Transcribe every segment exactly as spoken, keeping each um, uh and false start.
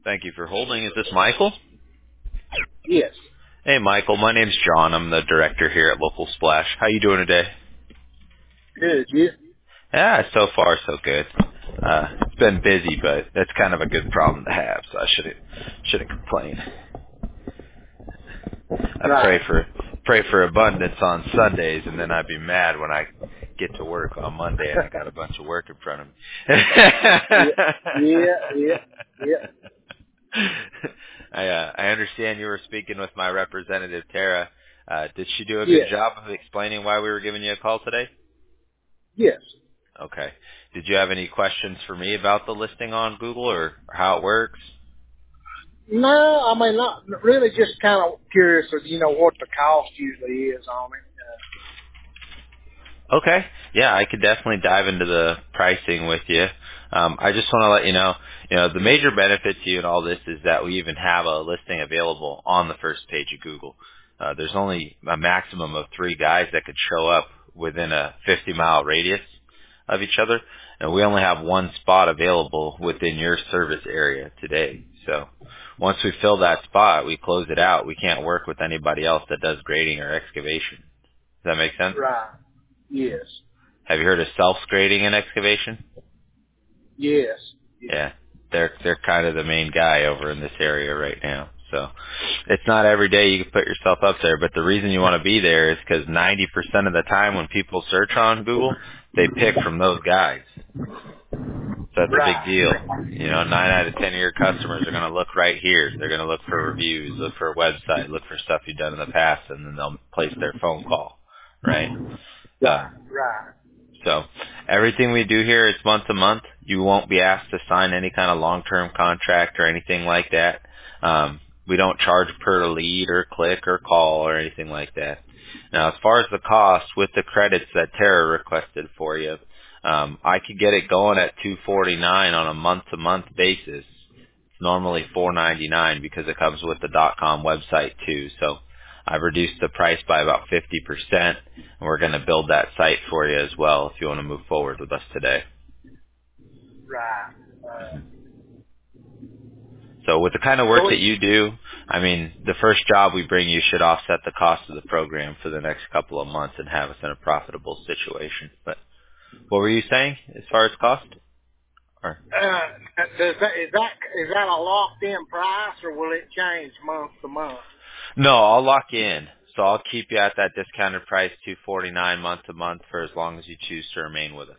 Thank you for holding. Is this Michael? Yes. Hey, Michael. My name's John. I'm the director here at Local Splash. How you doing today? Good. You? Yeah, so far so good. Uh, it's been busy, but that's kind of a good problem to have, so I shouldn't shouldn't complain. I pray Right. for pray for abundance on Sundays, and then I'd be mad when I get to work on Monday and I got a bunch of work in front of yeah. me. Yeah. Yeah. Yeah. I uh, I understand you were speaking with my representative Tara. Uh, did she do a good Yes. job of explaining why we were giving you a call today? Yes. Okay. Did you have any questions for me about the listing on Google or, or how it works? No, I mean, not really. Just kind of curious, of, you know, what the cost usually is on it. Okay. Yeah, I could definitely dive into the pricing with you. Um, I just want to let you know, you know, the major benefit to you in all this is that we even have a listing available on the first page of Google. Uh, there's only a maximum of three guys that could show up within a fifty mile radius of each other, and we only have one spot available within your service area today. So once we fill that spot, we close it out. We can't work with anybody else that does grading or excavation. Does that make sense? Uh, right. Yes. Have you heard of self-grading and excavation? Yes. Yes. Yeah, they're they're kind of the main guy over in this area right now. So it's not every day you can put yourself up there, but the reason you want to be there is because ninety percent of the time when people search on Google, they pick from those guys. So that's a big Right. deal. You know, nine out of ten of your customers are going to look right here. They're going to look for reviews, look for a website, look for stuff you've done in the past, and then they'll place their phone call, right? Right. Um, Right. So everything we do here is month to month. You won't be asked to sign any kind of long-term contract or anything like that. Um, we don't charge per lead or click or call or anything like that. Now, as far as the cost, with the credits that Tara requested for you, um, I could get it going at two forty-nine on a month-to-month basis. It's normally four ninety-nine because it comes with the .com website too. So I've reduced the price by about fifty percent. And we're going to build that site for you as well if you want to move forward with us today. Right. Uh, So with the kind of work so that it, you do, I mean, the first job we bring you should offset the cost of the program for the next couple of months and have us in a profitable situation. But what were you saying as far as cost? Or uh, does that, is that is that a locked in price or will it change month to month? no, I'll lock you in. So I'll keep you at that discounted price, two forty-nine month to month, for as long as you choose to remain with us.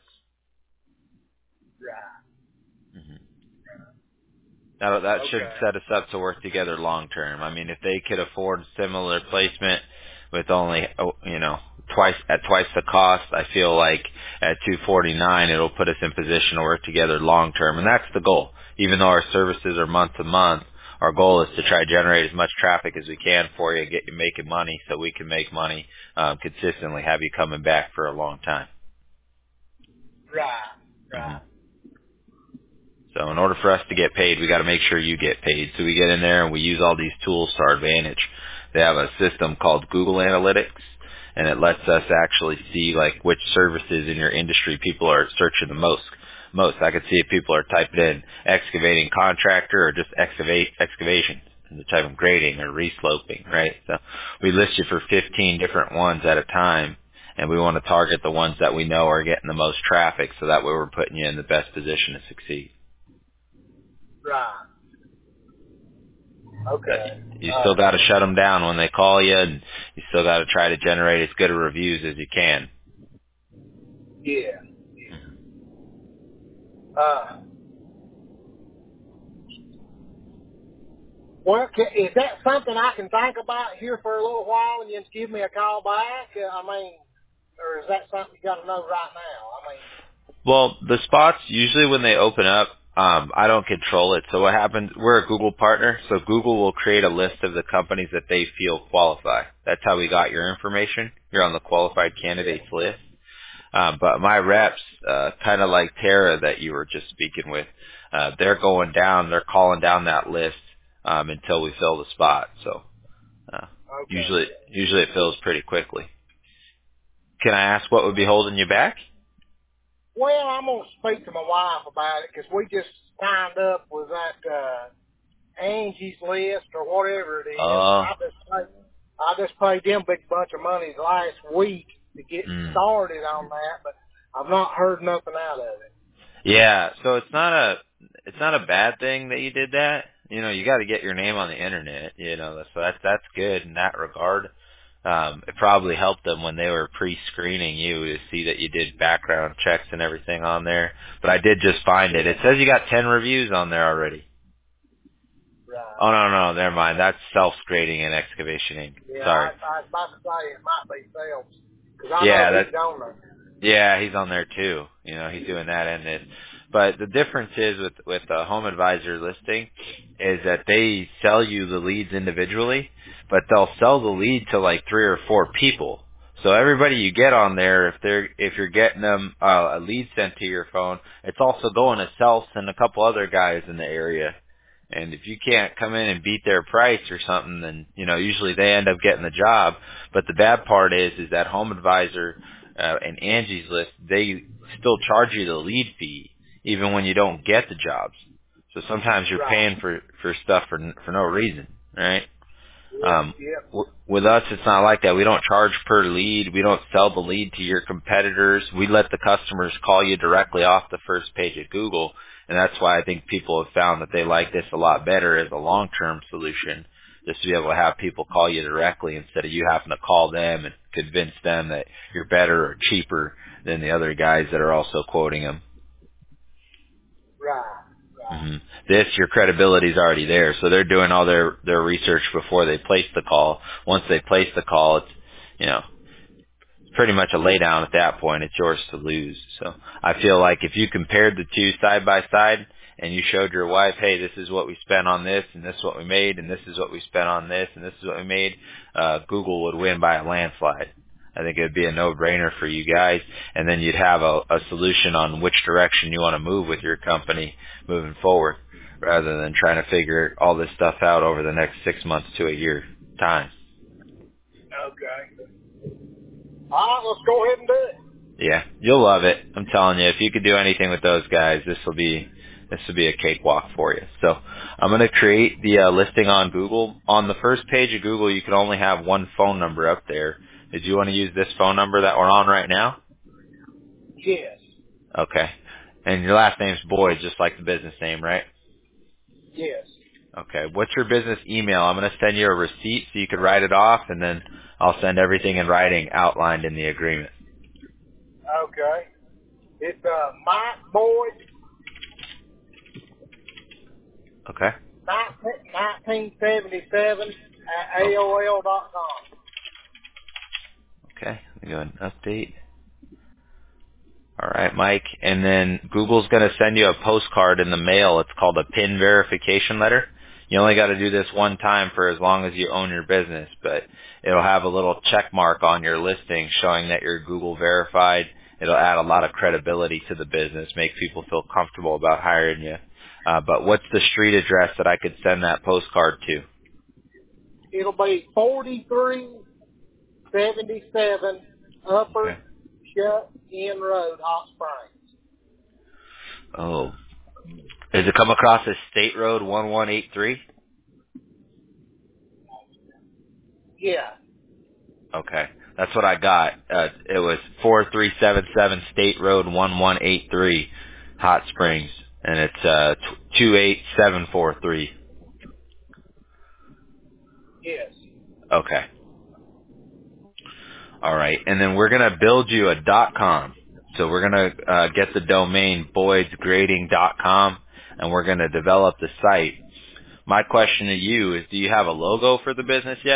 Right. hmm Now that should Okay. set us up to work together long term. I mean, if they could afford similar placement with only, oh, you know, twice at twice the cost, I feel like at two forty-nine it'll put us in position to work together long term, and that's the goal. Even though our services are month to month, our goal is to try to generate as much traffic as we can for you, get you making money, so we can make money um, consistently, have you coming back for a long time. Right. hmm Right. So in order for us to get paid, we got to make sure you get paid. So we get in there and we use all these tools to our advantage. They have a system called Google Analytics, and it lets us actually see like which services in your industry people are searching the most. Most I could see if people are typing in excavating contractor or just excavate excavation, and they're typing grading or resloping, right? So we list you for fifteen different ones at a time, and we want to target the ones that we know are getting the most traffic, so that way we're putting you in the best position to succeed. Right. But Okay. you still Uh, got to shut them down when they call you, and you still got to try to generate as good of reviews as you can. yeah. Uh, well, ca is that something I can think about here for a little while and just give me a call back? Uh, I mean, or is that something you got to know right now? I mean, Well, the spots usually when they open up, um, I don't control it. So what happens? We're a Google partner, so Google will create a list of the companies that they feel qualify. That's how we got your information. You're on the qualified yeah. candidates list. Um, but my reps, uh, kind of like Tara that you were just speaking with, uh, they're going down, they're calling down that list um, until we fill the spot. So. Uh, Okay. usually, usually it fills pretty quickly. Can I ask what would be holding you back? Well, I'm gonna speak to my wife about it because we just signed up with that. Uh, Angie's List or whatever it is. Oh. I just paid, I just paid them a big bunch of money last week to get Mm. started on that, but I've not heard nothing out of it. Yeah, so it's not a it's not a bad thing that you did that. You know, you got to get your name on the internet. You know, so that's that's good in that regard. Um, it probably helped them when they were pre-screening you to see that you did background checks and everything on there. But I did just find it. It says you got ten reviews on there already. Right. Oh no no, never mind. That's Self-Grading and Excavation Incorporated. Yeah, Sorry. I, I was about to say it might be Phelps, because I Yeah, know that he's on there. Yeah, he's on there too. You know, he's doing that and this. But the difference is with with a Home Advisor listing is that they sell you the leads individually, but they'll sell the lead to like three or four people. So everybody you get on there, if they're if you're getting them uh, a lead sent to your phone, it's also going to Self and a couple other guys in the area. And if you can't come in and beat their price or something, then you know usually they end up getting the job. But the bad part is is that Home Advisor uh, and Angie's List, they still charge you the lead fee even when you don't get the jobs. So sometimes you're Right. paying for for stuff for for no reason, right? Yep, Um, yep. w- with us, it's not like that. We don't charge per lead. We don't sell the lead to your competitors. We let the customers call you directly off the first page of Google, and that's why I think people have found that they like this a lot better as a long-term solution, just to be able to have people call you directly instead of you having to call them and convince them that you're better or cheaper than the other guys that are also quoting them. Right. Right. hmm This, your credibility is already there, so they're doing all their their research before they place the call. Once they place the call, it's you know pretty much a lay down at that point. It's yours to lose. So I feel like if you compared the two side by side and you showed your wife, hey, this is what we spent on this, and this is what we made, and this is what we spent on this, and this is what we made, uh, Google would win by a landslide. I think it would be a no-brainer for you guys, and then you'd have a, a solution on which direction you want to move with your company moving forward, rather than trying to figure all this stuff out over the next six months to a year time. Okay. All right, let's go ahead and do it. Yeah, you'll love it. I'm telling you, if you could do anything with those guys, this will be this will be a cakewalk for you. So I'm going to create the uh, listing on Google. On the first page of Google, you can only have one phone number up there. Did you want to use this phone number that we're on right now? Yes. Okay. And your last name's Boyd, just like the business name, right? Yes. Okay. What's your business email? I'm going to send you a receipt so you could write it off, and then I'll send everything in writing outlined in the agreement. Okay. It's uh, Mike Boyd, Okay. nineteen seventy-seven at A O L dot com. Okay. Let me go ahead and update. All right, Mike. And then Google's going to send you a postcard in the mail. It's called a PIN verification letter. You only got to do this one time for as long as you own your business, but it'll have a little check mark on your listing showing that you're Google verified. It'll add a lot of credibility to the business, make people feel comfortable about hiring you. Uh, but what's the street address that I could send that postcard to? It'll be forty-three seventy-seven Upper Okay. Shut In Road, Hot Springs. Oh. Does it come across as State Road one one eight three? Yeah. Okay. That's what I got. Uh, it was four three seven seven State Road one one eight three, Hot Springs. And it's uh, two eight seven four three. Yes. Okay. All right. And then we're going to build you a .com. So we're going to uh, get the domain boyds grading dot com, and we're going to develop the site. My question to you is, do you have a logo for the business yet?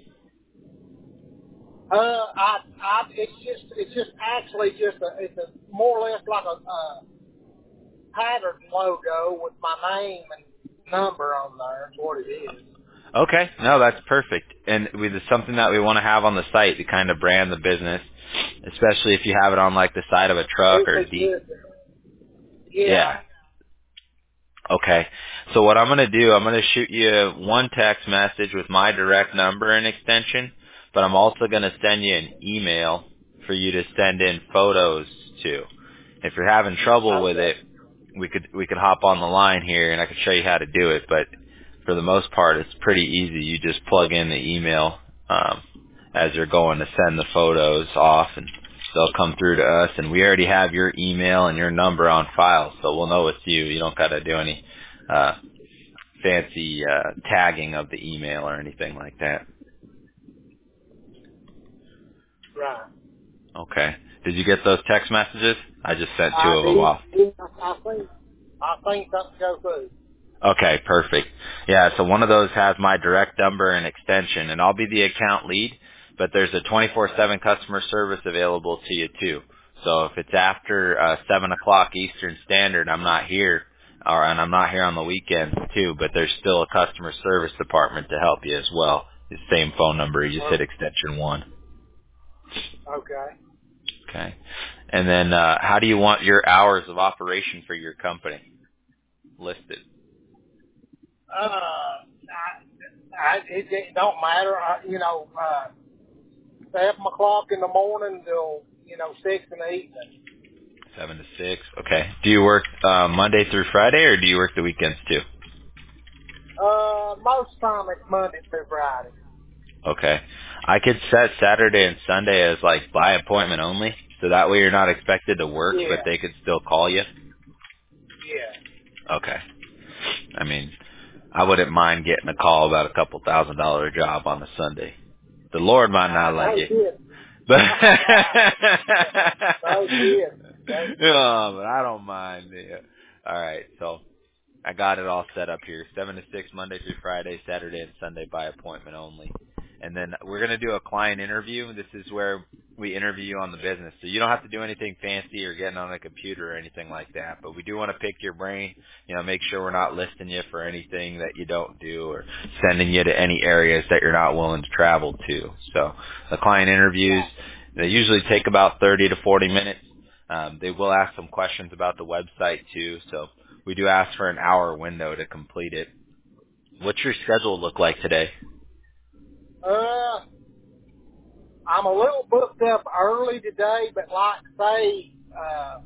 Uh, I, I, it's just, it's just actually just a, it's a more or less like a, uh, pattern logo with my name and number on there. Is what it is. Okay. No, that's perfect. And we, it's something that we want to have on the site to kind of brand the business, especially if you have it on like the side of a truck It's or a deep. good. Yeah. Yeah. Okay. So what I'm going to do, I'm going to shoot you one text message with my direct number and extension, but I'm also going to send you an email for you to send in photos to. If you're having trouble with Okay. it, we could we could hop on the line here and I could show you how to do it. But for the most part, it's pretty easy. You just plug in the email um, as you're going to send the photos off, and they'll come through to us. And we already have your email and your number on file, so we'll know it's you. You don't got to do any uh, fancy uh, tagging of the email or anything like that. Right. Okay. Did you get those text messages? I just sent two I of them off. did. I think. I think something go through. Okay, perfect. Yeah, so one of those has my direct number and extension, and I'll be the account lead, but there's a twenty-four seven customer service available to you too. So if it's after uh, seven o'clock Eastern Standard, I'm not here, or and I'm not here on the weekends too, but there's still a customer service department to help you as well. The same phone number, you just hit extension one. Okay. Okay. And then uh, how do you want your hours of operation for your company listed? Uh, I, I, it, it don't matter. I, you know, uh, seven o'clock in the morning till you know six in the evening. Seven to six. Okay. Do you work uh, Monday through Friday, or do you work the weekends too? Uh, most time it's Monday through Friday. Okay. I could set Saturday and Sunday as like by appointment only, so that way you're not expected to work, but Yeah. they could still call you. Yeah. Okay. I mean, I wouldn't mind getting a call about a couple thousand dollar job on a Sunday. The Lord might I not let know you. it. But No shit. No shit. oh, but I don't mind. Yeah. All right, so I got it all set up here. Seven to six, Monday through Friday, Saturday and Sunday by appointment only. And then we're gonna do a client interview. This is where we interview you on the business. So you don't have to do anything fancy or getting on a computer or anything like that. But we do want to pick your brain, you know, make sure we're not listing you for anything that you don't do or sending you to any areas that you're not willing to travel to. So the client interviews, they usually take about thirty to forty minutes. Um, they will ask some questions about the website too. So we do ask for an hour window to complete it. What's your schedule look like today? Uh, I'm a little booked up early today, but like say, uh,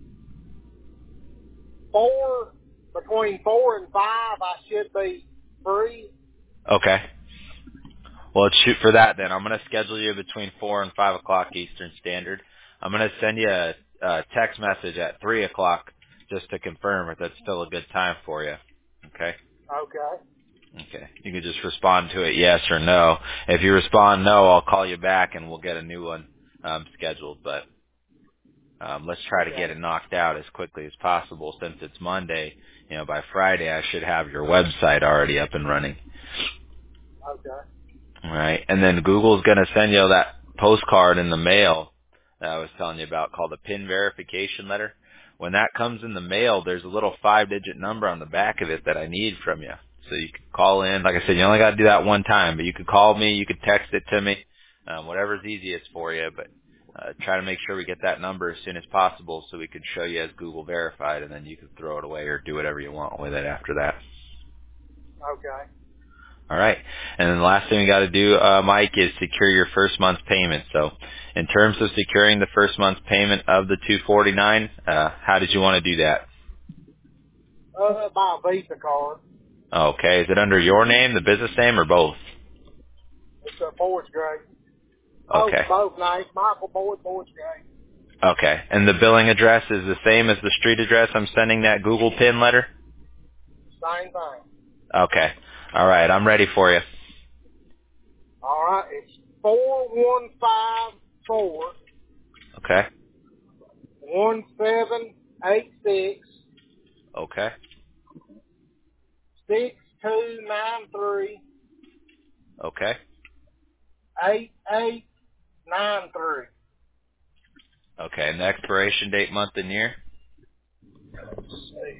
four, between four and five, I should be free. Okay. Well, let's shoot for that then. I'm going to schedule you between four and five o'clock Eastern Standard. I'm going to send you a, a text message at three o'clock just to confirm if that's still a good time for you. Okay? Okay. Okay. You can just respond to it yes or no. If you respond no, I'll call you back and we'll get a new one um, scheduled. But um, let's try to get Okay. it knocked out as quickly as possible. Since it's Monday, you know, by Friday I should have your website already up and running. Okay. All right. And then Google's going to send you that postcard in the mail that I was telling you about called a PIN verification letter. When that comes in the mail, there's a little five-digit number on the back of it that I need from you. So you can call in. Like I said, you only got to do that one time, but you could call me. You could text it to me, um, whatever's easiest for you. But uh, try to make sure we get that number as soon as possible so we can show you as Google verified, and then you can throw it away or do whatever you want with it after that. Okay. All right. And then the last thing we got to do, uh, Mike, is secure your first month's payment. So in terms of securing the first month's payment of the two forty-nine, uh, how did you want to do that? Uh, buy a Visa card. Okay. Is it under your name, the business name, or both? It's a Boyd's Gray. Both, Okay. both nice. Michael Boyd, Boyd's Gray. Okay. And the billing address is the same as the street address I'm sending that Google PIN letter? Same thing. Okay. All right. I'm ready for you. All right. It's four one five four Okay. one seven eight six Okay. six two nine three Okay. eight eight nine three. Okay. And the expiration date, month, and year? Let's see.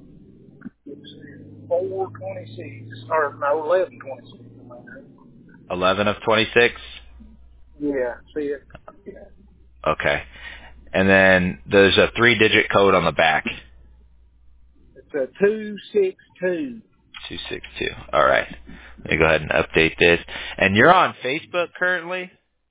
Four twenty six or no eleven twenty six. eleven of twenty-six? Yeah. See it. Yeah. Okay. And then there's a three-digit code on the back. It's a two six two. two six two. All right. Let me go ahead and update this. And you're on Facebook currently?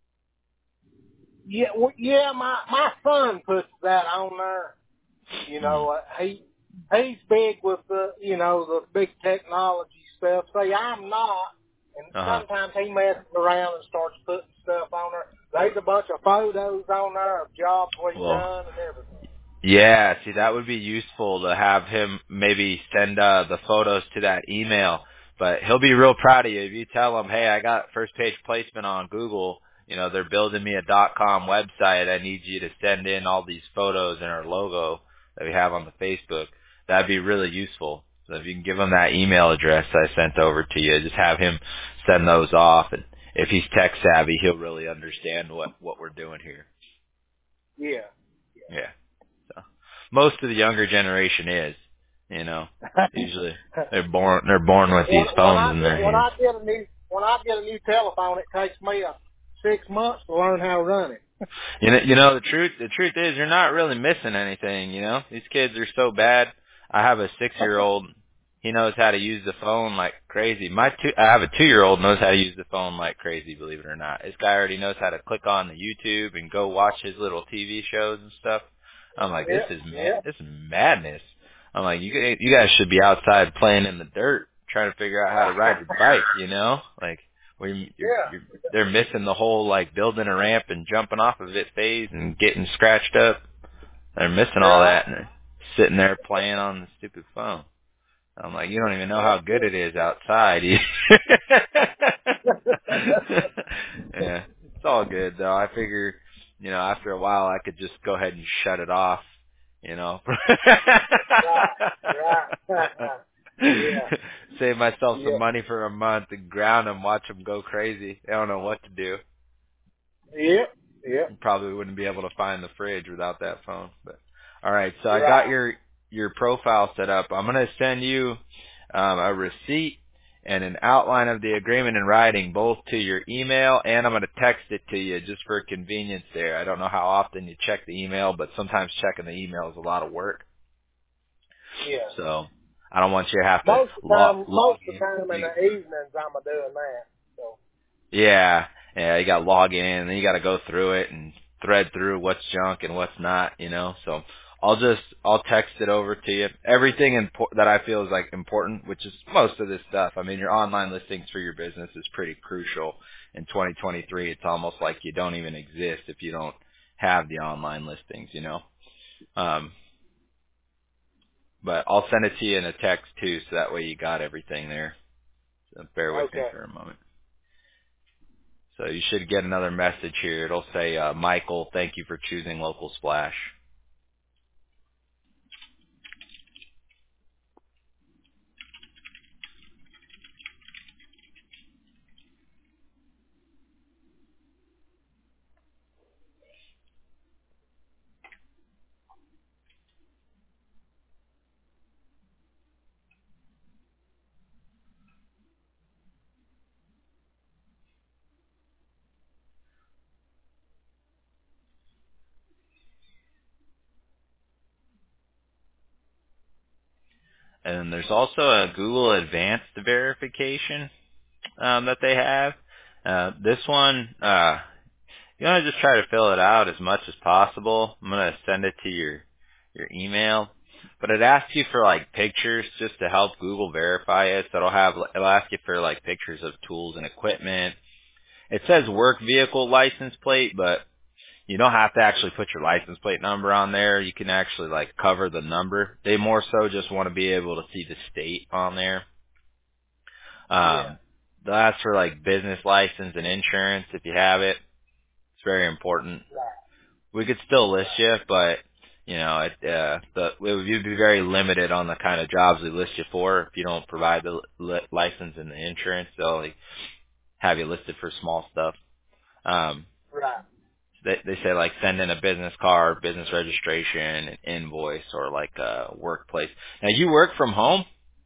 Yeah. Well, yeah. My my son puts that on there. You know, uh, he he's big with the you know the big technology stuff. See, I'm not, and Uh-huh. sometimes he messes around and starts putting stuff on there. There's a bunch of photos on there of jobs we've Well, done and everything. yeah, see, that would be useful to have him maybe send uh, the photos to that email. But he'll be real proud of you if you tell him, hey, I got first page placement on Google. You know, they're building me a .com website. I need you to send in all these photos and our logo that we have on the Facebook. That'd be really useful. So if you can give him that email address I sent over to you, just have him send those off. And if he's tech savvy, he'll really understand what, what we're doing here. Yeah. Yeah. So most of the younger generation is, you know, usually they're born they're born with when, these when phones I in their get when hands. I get a new when I get a new telephone, it takes me a six months to learn how to run it. You know, you know the truth. The truth is, you're not really missing anything. You know, these kids are so bad. I have a six-year-old. He knows how to use the phone like crazy. My two, I have a two-year-old knows how to use the phone like crazy. Believe it or not, this guy already knows how to click on the YouTube and go watch his little T V shows and stuff. I'm like, this Yeah, is yeah, mad. This is madness. I'm like, you guys- you guys should be outside playing in the dirt, trying to figure out how to ride your bike. You know, like where you, you're, yeah. you're they're missing the whole like building a ramp and jumping off of it phase and getting scratched up. They're missing all Right. that and they're sitting there playing on the stupid phone. I'm like, you don't even know Yeah. how good it is outside. yeah, it's all good though. I figure, you know, after a while I could just go ahead and shut it off, you know. Right. Right. yeah. Save myself some Yeah. money for a month and ground them, watch them go crazy. They don't know what to do. Yep. Yep. You probably wouldn't be able to find the fridge without that phone. But all right, so I got Right. your your profile set up. I'm gonna send you um, a receipt and an outline of the agreement in writing, both to your email, and I'm gonna text it to you just for convenience. There, I don't know how often you check the email, but sometimes checking the email is a lot of work. Yeah. So I don't want you to have to Most of the log time, log most of the in. time in You, the evenings, I'm a doing that. So. Yeah, yeah, you got to log in, and then you got to go through it and thread through what's junk and what's not, you know. So I'll just I'll text it over to you. Everything impo- that I feel is like important, which is most of this stuff. I mean, your online listings for your business is pretty crucial. In twenty twenty-three, it's almost like you don't even exist if you don't have the online listings, you know. Um, but I'll send it to you in a text too, so that way you got everything there. So bear with me Okay. for a moment. So you should get another message here. It'll say, uh, Michael, thank you for choosing Local Splash. And then there's also a Google Advanced Verification um, that they have. Uh, this one, uh, you want to just try to fill it out as much as possible. I'm going to send it to your your email. But it asks you for like pictures just to help Google verify it. So it'll have it'll ask you for like pictures of tools and equipment. It says work vehicle license plate, but you don't have to actually put your license plate number on there. You can actually like cover the number. They more so just want to be able to see the state on there. Yeah. Um, they'll ask for like business license and insurance if you have it. It's very important. Right. We could still list Right. you, but you know, it, uh, the, it would you'd be very limited on the kind of jobs we list you for. If you don't provide the li- license and the insurance, they'll like, have you listed for small stuff. Um, Right. They they say like send in a business card, business registration, an invoice, or like a workplace. Now you work from home?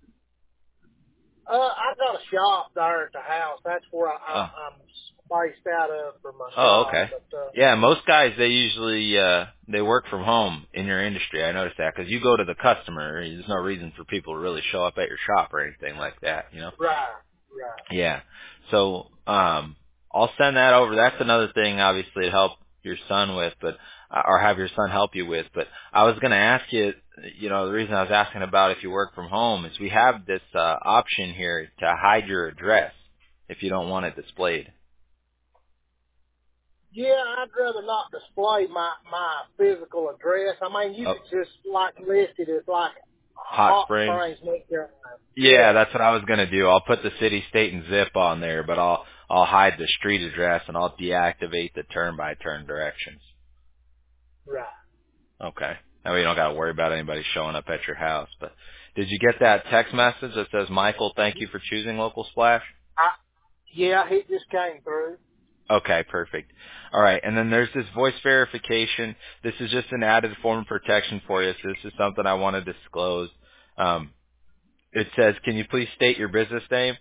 Uh, I got a shop there at the house. That's where I, I, Oh, I'm spaced out of for my oh, shop. okay. But uh, Yeah, most guys they usually uh they work from home in your industry. I noticed that because you go to the customer. There's no reason for people to really show up at your shop or anything like that. You know? right. Right. Yeah. So um, I'll send that over. That's another thing, obviously, to help your son with, but or have your son help you with. But I was going to ask you, you know, the reason I was asking about if you work from home is we have this uh, option here to hide your address if you don't want it displayed. Yeah, I'd rather not display my my physical address. I mean, you Oh, could just like list it as like Hot Hot Springs. Springs, North Carolina. Yeah, that's what I was gonna do. I'll put the city, state, and zip on there, but I'll I'll hide the street address and I'll deactivate the turn by turn directions. Right. Okay. That way you don't got to worry about anybody showing up at your house. But did you get that text message that says, Michael, thank you for choosing Local Splash? I, yeah, he just came through. Okay, perfect. All right, and then there's this voice verification. This is just an added form of protection for you, so this is something I want to disclose. Um, it says, can you please state your business name?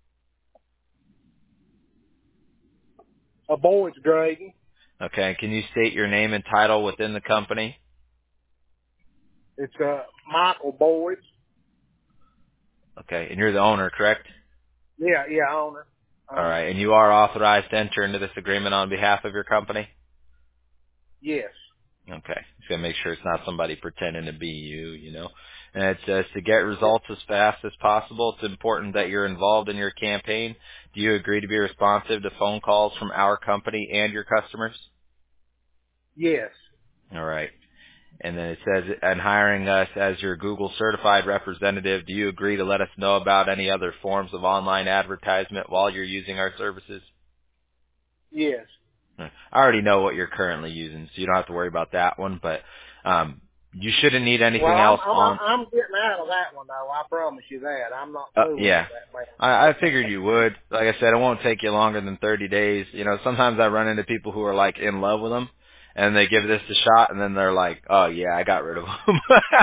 A Boyd's grading. Okay, can you state your name and title within the company? It's uh Michael Boyd's. Okay, and you're the owner, correct? Yeah, yeah, owner. All Owner. right, and you are authorized to enter into this agreement on behalf of your company? Yes. Okay. Just gotta make sure it's not somebody pretending to be you, you know. And it says to get results as fast as possible, it's important that you're involved in your campaign. Do you agree to be responsive to phone calls from our company and your customers? Yes. All right. And then it says, and hiring us as your Google certified representative, do you agree to let us know about any other forms of online advertisement while you're using our services? Yes. I already know what you're currently using, so you don't have to worry about that one, but um, you shouldn't need anything Well, I'm else I'm on. I'm getting out of that one though. I promise you that. I'm not Uh, fooling yeah, with that man. I, I figured you would. Like I said, it won't take you longer than thirty days. You know, sometimes I run into people who are like in love with them, and they give this a shot, and then they're like, "Oh yeah, I got rid of them."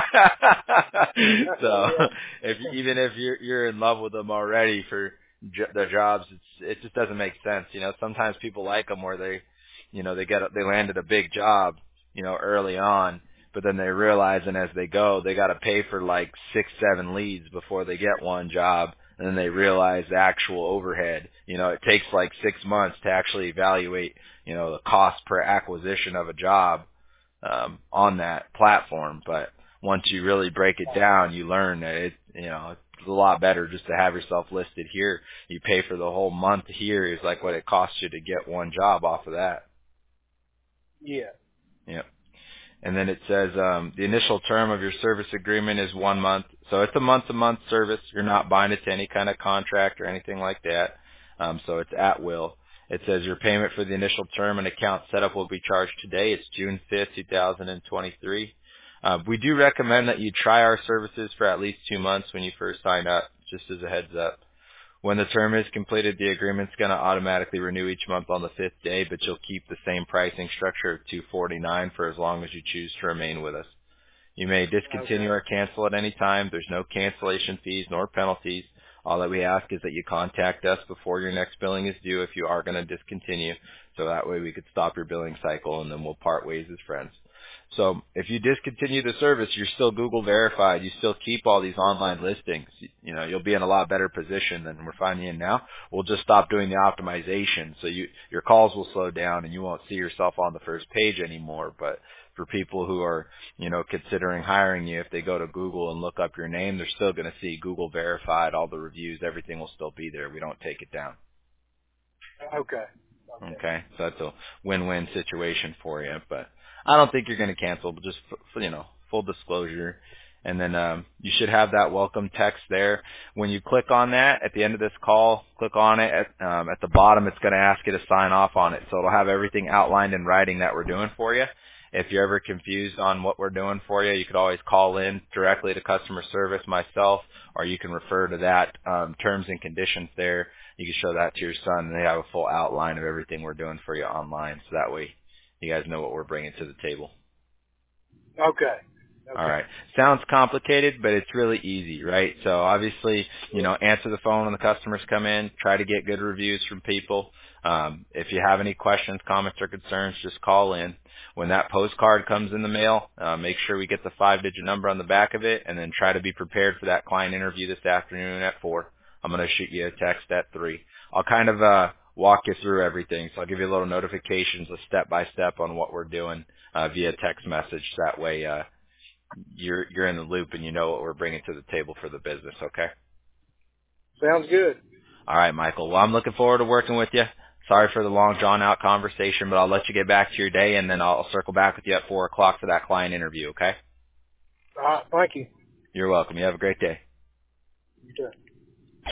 So, Yeah. if even if you're you're in love with them already for jo- their jobs, it's it just doesn't make sense. You know, sometimes people like them where they, you know, they get they landed a big job, you know, early on. But then they realize, and as they go, they got to pay for like six, seven leads before they get one job. And then they realize the actual overhead. You know, it takes like six months to actually evaluate, you know, the cost per acquisition of a job um, on that platform. But once you really break it down, you learn that it, you know, it's a lot better just to have yourself listed here. You pay for the whole month here is like what it costs you to get one job off of that. Yeah. Yep. And then it says um, the initial term of your service agreement is one month. So it's a month-to-month service. You're not binded to any kind of contract or anything like that. Um, so it's at will. It says your payment for the initial term and account setup will be charged today. It's June fifth, two thousand twenty-three. Uh, we do recommend that you try our services for at least two months when you first sign up, just as a heads up. When the term is completed, the agreement's going to automatically renew each month on the fifth day, but you'll keep the same pricing structure of two forty-nine for as long as you choose to remain with us. You may Okay. discontinue or cancel at any time. There's no cancellation fees nor penalties. All that we ask is that you contact us before your next billing is due if you are going to discontinue, so that way we could stop your billing cycle and then we'll part ways as friends. So if you discontinue the service, you're still Google verified. You still keep all these online listings. You know, you'll be in a lot better position than we're finding in now. We'll just stop doing the optimization. So you, your calls will slow down and you won't see yourself on the first page anymore. But for people who are, you know, considering hiring you, if they go to Google and look up your name, they're still going to see Google verified, all the reviews, everything will still be there. We don't take it down. Okay. Okay. Okay, so that's a win-win situation for you. But I don't think you're going to cancel, but just f- you know, full disclosure. And then um, you should have that welcome text there. When you click on that at the end of this call, click on it. At, um, at the bottom, it's going to ask you to sign off on it. So it'll have everything outlined in writing that we're doing for you. If you're ever confused on what we're doing for you, you could always call in directly to customer service, myself, or you can refer to that um, terms and conditions there. You can show that to your son, and they have a full outline of everything we're doing for you online. So that way you guys know what we're bringing to the table. Okay. All Okay. right. Sounds complicated, but it's really easy, right? So obviously, you know, answer the phone when the customers come in. Try to get good reviews from people. Um, if you have any questions, comments, or concerns, just call in. When that postcard comes in the mail, uh, make sure we get the five-digit number on the back of it, and then try to be prepared for that client interview this afternoon at four. I'm going to shoot you a text at three. I'll kind of uh, walk you through everything. So I'll give you a little notifications, a step-by-step on what we're doing uh, via text message. That way, uh, you're you're in the loop and you know what we're bringing to the table for the business. Okay. Sounds good. All right, Michael. Well, I'm looking forward to working with you. Sorry for the long, drawn-out conversation, but I'll let you get back to your day, and then I'll circle back with you at four o'clock for that client interview, okay? All right. Thank you. You're welcome. You have a great day. You too.